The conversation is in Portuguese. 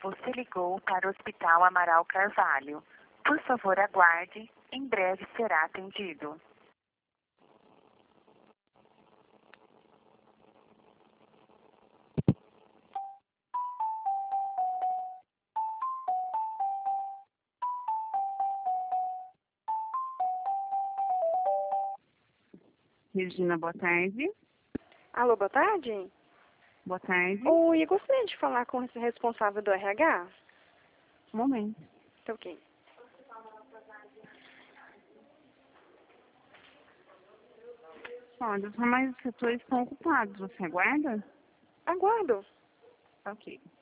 Você ligou para o Hospital Amaral Carvalho. Por favor, aguarde. Em breve será atendido. Regina, boa tarde. Alô, boa tarde? Boa tarde. Oi, eu gostaria de falar com esse responsável do RH. Um momento. Tá ok. Olha, os demais setores estão ocupados. Você aguarda? Aguardo. Ok.